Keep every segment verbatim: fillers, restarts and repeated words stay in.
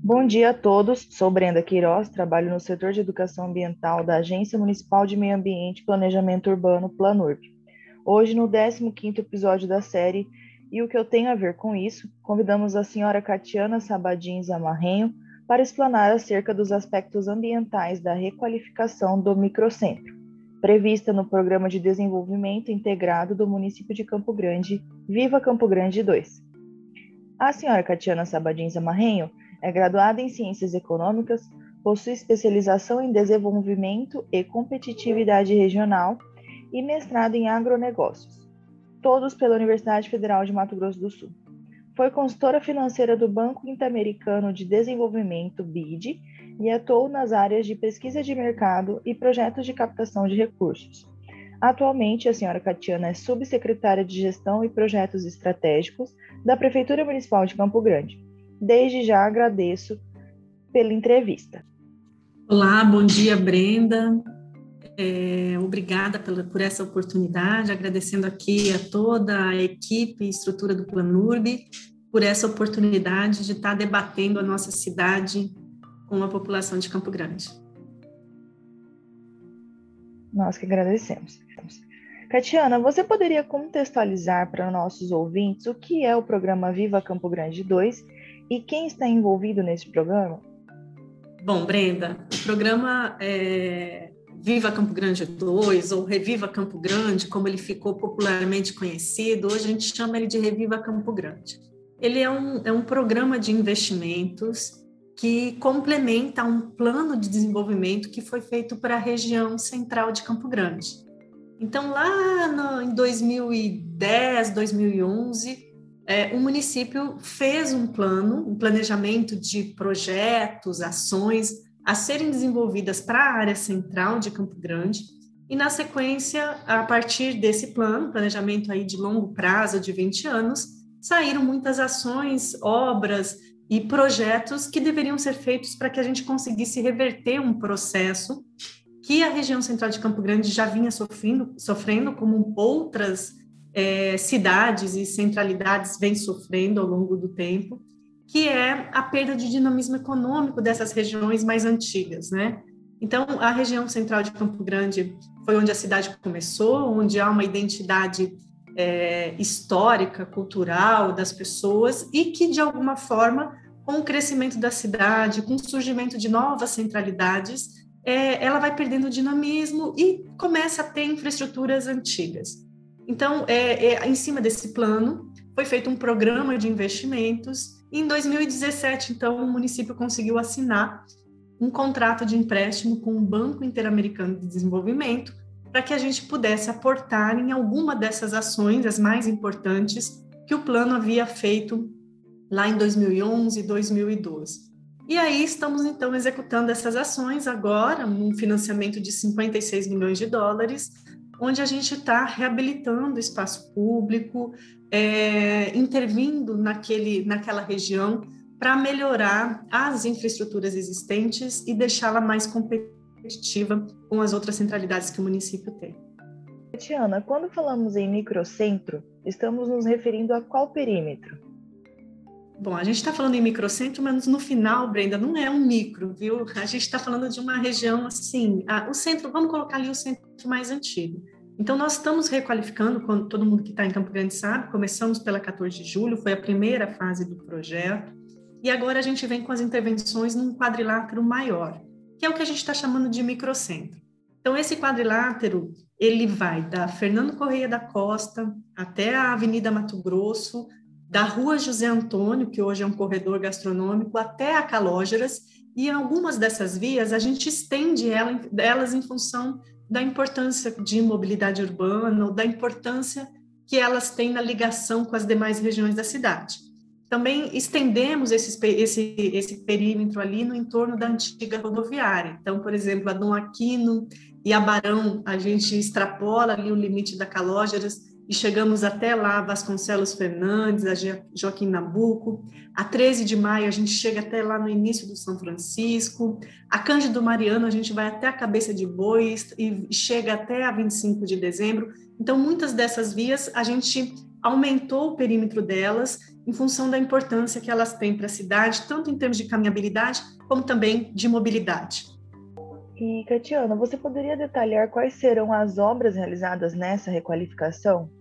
Bom dia a todos, sou Brenda Queiroz, trabalho no setor de educação ambiental da Agência Municipal de Meio Ambiente e Planejamento Urbano, Planurb. Hoje, no décimo quinto episódio da série E o que eu tenho a ver com isso, convidamos a senhora Catiana Sabadins Amarrenho para explanar acerca dos aspectos ambientais da requalificação do microcentro, prevista no Programa de Desenvolvimento Integrado do município de Campo Grande, Viva Campo Grande dois. A senhora Catiana Sabadins Amarrenho é graduada em Ciências Econômicas, possui especialização em Desenvolvimento e Competitividade Regional e mestrado em Agronegócios, todos pela Universidade Federal de Mato Grosso do Sul. Foi consultora financeira do Banco Interamericano de Desenvolvimento, B I D, e atuou nas áreas de pesquisa de mercado e projetos de captação de recursos. Atualmente, a senhora Catiana é subsecretária de Gestão e Projetos Estratégicos da Prefeitura Municipal de Campo Grande. Desde já agradeço pela entrevista. Olá, bom dia, Brenda. É, obrigada pela, por essa oportunidade, agradecendo aqui a toda a equipe e estrutura do Planurb por essa oportunidade de estar debatendo a nossa cidade com a população de Campo Grande. Nós que agradecemos. Catiana, você poderia contextualizar para nossos ouvintes o que é o programa Viva Campo Grande dois e quem está envolvido nesse programa? Bom, Brenda, o programa é, Viva Campo Grande dois, ou Reviva Campo Grande, como ele ficou popularmente conhecido, hoje a gente chama ele de Reviva Campo Grande. Ele é um, é um programa de investimentos que complementa um plano de desenvolvimento que foi feito para a região central de Campo Grande. Então, lá no, em dois mil e dez, dois mil e onze, é, o município fez um plano, um planejamento de projetos, ações a serem desenvolvidas para a área central de Campo Grande, e na sequência, a partir desse plano, planejamento aí de longo prazo, de vinte anos, saíram muitas ações, obras e projetos que deveriam ser feitos para que a gente conseguisse reverter um processo que a região central de Campo Grande já vinha sofrendo, sofrendo como outras é, cidades e centralidades vêm sofrendo ao longo do tempo, que é a perda de dinamismo econômico dessas regiões mais antigas, né? Então, a região central de Campo Grande foi onde a cidade começou, onde há uma identidade é, histórica, cultural das pessoas e que, de alguma forma, com o crescimento da cidade, com o surgimento de novas centralidades, é, ela vai perdendo dinamismo e começa a ter infraestruturas antigas. Então, é, é, em cima desse plano, foi feito um programa de investimentos e em dois mil e dezessete, então, o município conseguiu assinar um contrato de empréstimo com o Banco Interamericano de Desenvolvimento para que a gente pudesse aportar em alguma dessas ações, as mais importantes, que o plano havia feito lá em dois mil e onze, dois mil e doze. E aí estamos, então, executando essas ações agora, um financiamento de cinquenta e seis milhões de dólares, onde a gente está reabilitando o espaço público, é, intervindo naquele, naquela região para melhorar as infraestruturas existentes e deixá-la mais competitiva com as outras centralidades que o município tem. Tatiana, quando falamos em microcentro, estamos nos referindo a qual perímetro? Bom, a gente está falando em microcentro, mas no final, Brenda, não é um micro, viu? A gente está falando de uma região assim, a, o centro, vamos colocar ali o centro mais antigo. Então, nós estamos requalificando, quando todo mundo que está em Campo Grande sabe, começamos pela quatorze de julho, foi a primeira fase do projeto, e agora a gente vem com as intervenções num quadrilátero maior, que é o que a gente está chamando de microcentro. Então, esse quadrilátero, ele vai da Fernando Correia da Costa até a Avenida Mato Grosso, da Rua José Antônio, que hoje é um corredor gastronômico, até a Calógeras, e em algumas dessas vias a gente estende ela, elas em função da importância de mobilidade urbana, ou da importância que elas têm na ligação com as demais regiões da cidade. Também estendemos esse, esse, esse perímetro ali no entorno da antiga rodoviária. Então, por exemplo, a Dom Aquino e a Barão, a gente extrapola ali o limite da Calógeras e chegamos até lá, Vasconcelos Fernandes, a Joaquim Nabuco. A treze de maio, a gente chega até lá no início do São Francisco. A Cândido Mariano, a gente vai até a Cabeça de Boi e chega até a vinte e cinco de dezembro. Então, muitas dessas vias, a gente aumentou o perímetro delas em função da importância que elas têm para a cidade, tanto em termos de caminhabilidade, como também de mobilidade. E, Catiana, você poderia detalhar quais serão as obras realizadas nessa requalificação?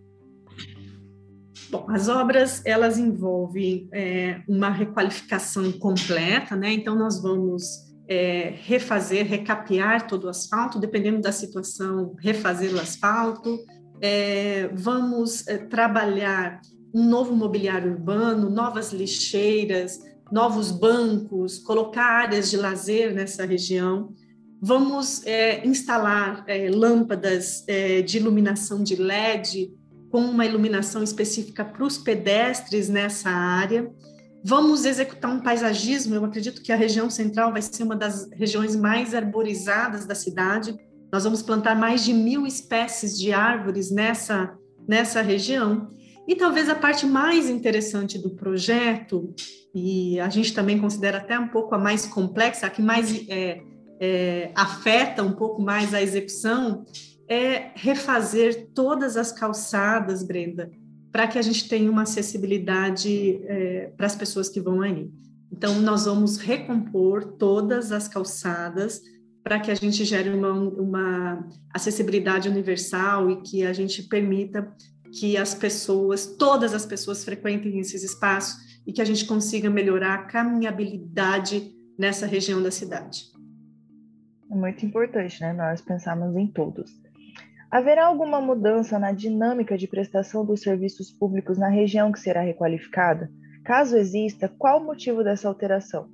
Bom, as obras, elas envolvem é, uma requalificação completa, né? Então, nós vamos é, refazer, recapear todo o asfalto, dependendo da situação, refazer o asfalto. É, vamos é, trabalhar um novo mobiliário urbano, novas lixeiras, novos bancos, colocar áreas de lazer nessa região. Vamos é, instalar é, lâmpadas é, de iluminação de L E D, com uma iluminação específica para os pedestres nessa área. Vamos executar um paisagismo, eu acredito que a região central vai ser uma das regiões mais arborizadas da cidade. Nós vamos plantar mais de mil espécies de árvores nessa, nessa região. E talvez a parte mais interessante do projeto, e a gente também considera até um pouco a mais complexa, a que mais é, é, afeta um pouco mais a execução, é refazer todas as calçadas, Brenda, para que a gente tenha uma acessibilidade é, para as pessoas que vão ali. Então, nós vamos recompor todas as calçadas para que a gente gere uma, uma acessibilidade universal e que a gente permita que as pessoas, todas as pessoas frequentem esses espaços e que a gente consiga melhorar a caminhabilidade nessa região da cidade. É muito importante, né? Nós pensarmos em todos. Haverá alguma mudança na dinâmica de prestação dos serviços públicos na região que será requalificada? Caso exista, qual o motivo dessa alteração?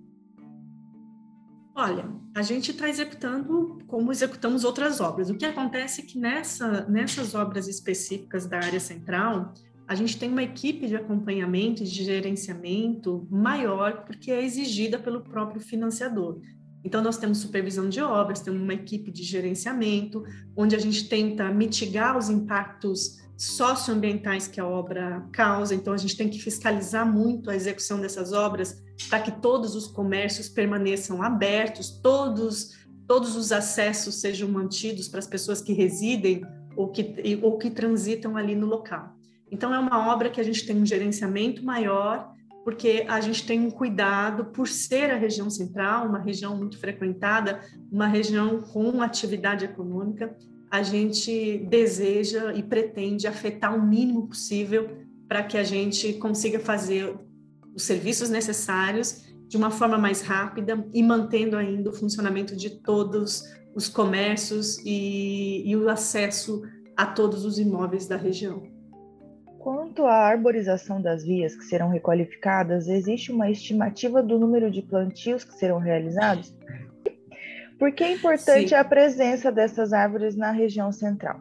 Olha, a gente está executando como executamos outras obras. O que acontece é que nessa, nessas obras específicas da área central, a gente tem uma equipe de acompanhamento e de gerenciamento maior, porque é exigida pelo próprio financiador. Então, nós temos supervisão de obras, temos uma equipe de gerenciamento, onde a gente tenta mitigar os impactos socioambientais que a obra causa. Então, a gente tem que fiscalizar muito a execução dessas obras para que todos os comércios permaneçam abertos, todos, todos os acessos sejam mantidos para as pessoas que residem ou que, ou que transitam ali no local. Então, é uma obra que a gente tem um gerenciamento maior, porque a gente tem um cuidado por ser a região central, uma região muito frequentada, uma região com atividade econômica, a gente deseja e pretende afetar o mínimo possível para que a gente consiga fazer os serviços necessários de uma forma mais rápida e mantendo ainda o funcionamento de todos os comércios e, e o acesso a todos os imóveis da região. Quanto à arborização das vias que serão requalificadas, existe uma estimativa do número de plantios que serão realizados? Por que é importante Sim. a presença dessas árvores na região central?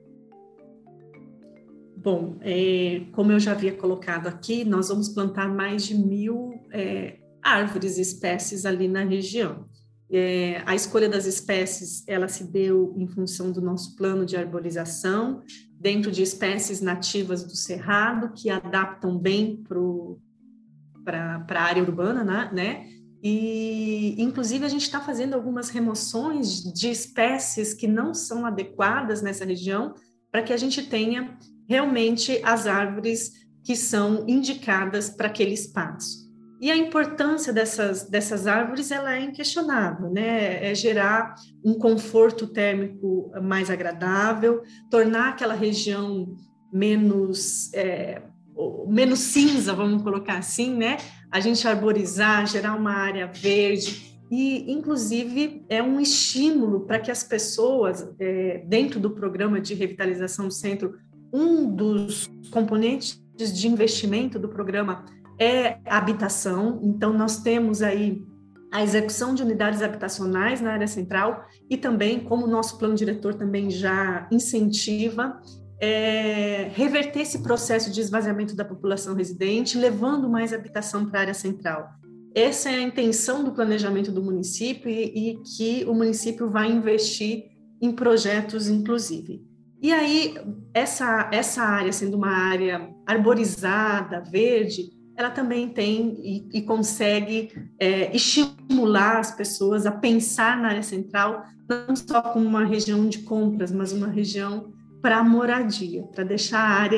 Bom, é, como eu já havia colocado aqui, nós vamos plantar mais de mil é, árvores e espécies ali na região. É, a escolha das espécies, ela se deu em função do nosso plano de arborização, dentro de espécies nativas do Cerrado, que adaptam bem para a área urbana, né? E, inclusive, a gente está fazendo algumas remoções de espécies que não são adequadas nessa região, para que a gente tenha realmente as árvores que são indicadas para aquele espaço. E a importância dessas, dessas árvores, ela é inquestionável, né? É gerar um conforto térmico mais agradável, tornar aquela região menos, é, menos cinza, vamos colocar assim, né? A gente arborizar, gerar uma área verde e, inclusive, é um estímulo para que as pessoas, é, dentro do programa de revitalização do centro, um dos componentes de investimento do programa é a habitação. Então, nós temos aí a execução de unidades habitacionais na área central e também, como o nosso plano diretor também já incentiva, é, reverter esse processo de esvaziamento da população residente, levando mais habitação para a área central. Essa é a intenção do planejamento do município e, e que o município vai investir em projetos, inclusive. E aí, essa, essa área, sendo uma área arborizada, verde, ela também tem e, e consegue é, estimular as pessoas a pensar na área central, não só como uma região de compras, mas uma região para moradia, para deixar a área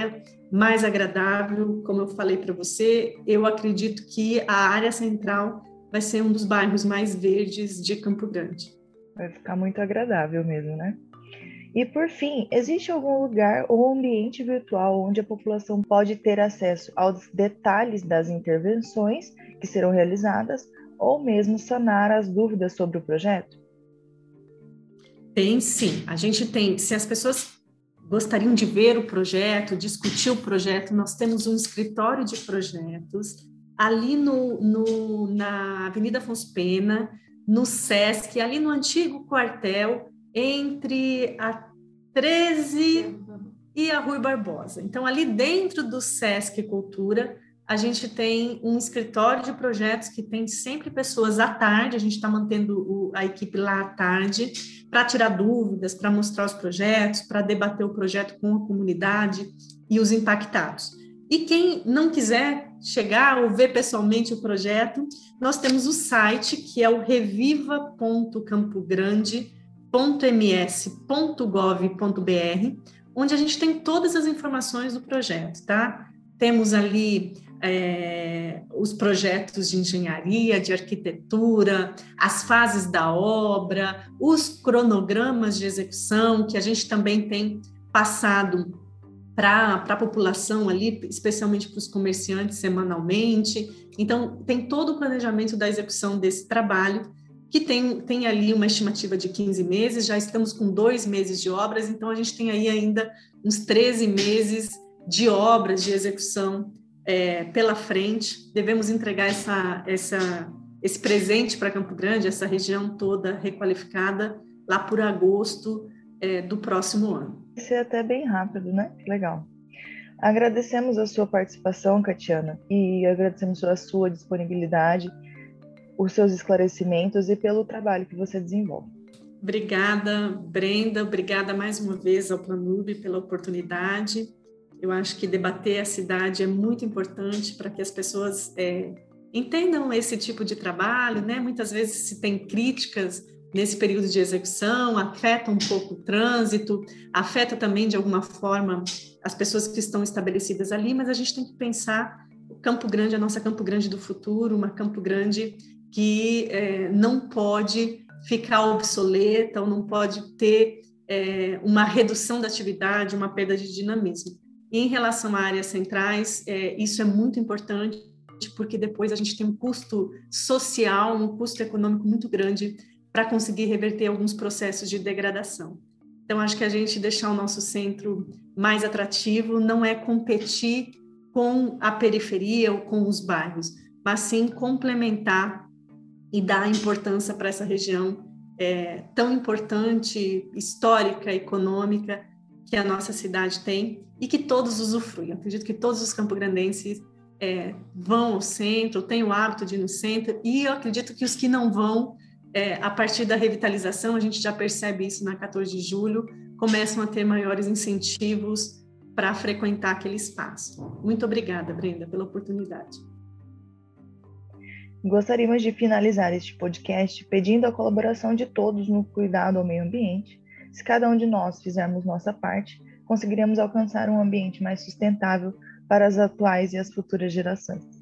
mais agradável. Como eu falei para você, eu acredito que a área central vai ser um dos bairros mais verdes de Campo Grande. Vai ficar muito agradável mesmo, né? E, por fim, existe algum lugar ou ambiente virtual onde a população pode ter acesso aos detalhes das intervenções que serão realizadas ou mesmo sanar as dúvidas sobre o projeto? Tem sim. A gente tem, se as pessoas gostariam de ver o projeto, discutir o projeto, nós temos um escritório de projetos ali no, no, na Avenida Afonso Pena, no Sesc, ali no antigo quartel, entre a treze e a Rui Barbosa. Então, ali dentro do Sesc Cultura, a gente tem um escritório de projetos que tem sempre pessoas à tarde, a gente está mantendo o, a equipe lá à tarde, para tirar dúvidas, para mostrar os projetos, para debater o projeto com a comunidade e os impactados. E quem não quiser chegar ou ver pessoalmente o projeto, nós temos o site, que é o reviva ponto campogrande ponto m s ponto gov ponto b r, onde a gente tem todas as informações do projeto, tá? Temos ali é, os projetos de engenharia, de arquitetura, as fases da obra, os cronogramas de execução, que a gente também tem passado para a população ali, especialmente para os comerciantes semanalmente. Então, tem todo o planejamento da execução desse trabalho, que tem, tem ali uma estimativa de quinze meses, já estamos com dois meses de obras, então a gente tem aí ainda uns treze meses de obras de execução é, pela frente. Devemos entregar essa, essa, esse presente para Campo Grande, essa região toda requalificada, lá por agosto é, do próximo ano. Vai ser até bem rápido, né? Legal. Agradecemos a sua participação, Catiana, e agradecemos a sua disponibilidade, os seus esclarecimentos e pelo trabalho que você desenvolve. Obrigada, Brenda, obrigada mais uma vez ao Planub pela oportunidade. Eu acho que debater a cidade é muito importante para que as pessoas é, entendam esse tipo de trabalho, né? Muitas vezes se tem críticas nesse período de execução, afeta um pouco o trânsito, afeta também de alguma forma as pessoas que estão estabelecidas ali, mas a gente tem que pensar o Campo Grande, a nossa Campo Grande do futuro, uma Campo Grande que é, não pode ficar obsoleta ou não pode ter é, uma redução da atividade, uma perda de dinamismo. E em relação a áreas centrais, é, isso é muito importante, porque depois a gente tem um custo social, um custo econômico muito grande para conseguir reverter alguns processos de degradação. Então, acho que a gente deixar o nosso centro mais atrativo não é competir com a periferia ou com os bairros, mas sim complementar e dar importância para essa região é, tão importante, histórica, econômica, que a nossa cidade tem e que todos usufruem. Eu acredito que todos os campograndenses é, vão ao centro, têm o hábito de ir no centro, e eu acredito que os que não vão, é, a partir da revitalização, a gente já percebe isso na quatorze de julho, começam a ter maiores incentivos para frequentar aquele espaço. Muito obrigada, Brenda, pela oportunidade. Gostaríamos de finalizar este podcast pedindo a colaboração de todos no cuidado ao meio ambiente. Se cada um de nós fizermos nossa parte, conseguiremos alcançar um ambiente mais sustentável para as atuais e as futuras gerações.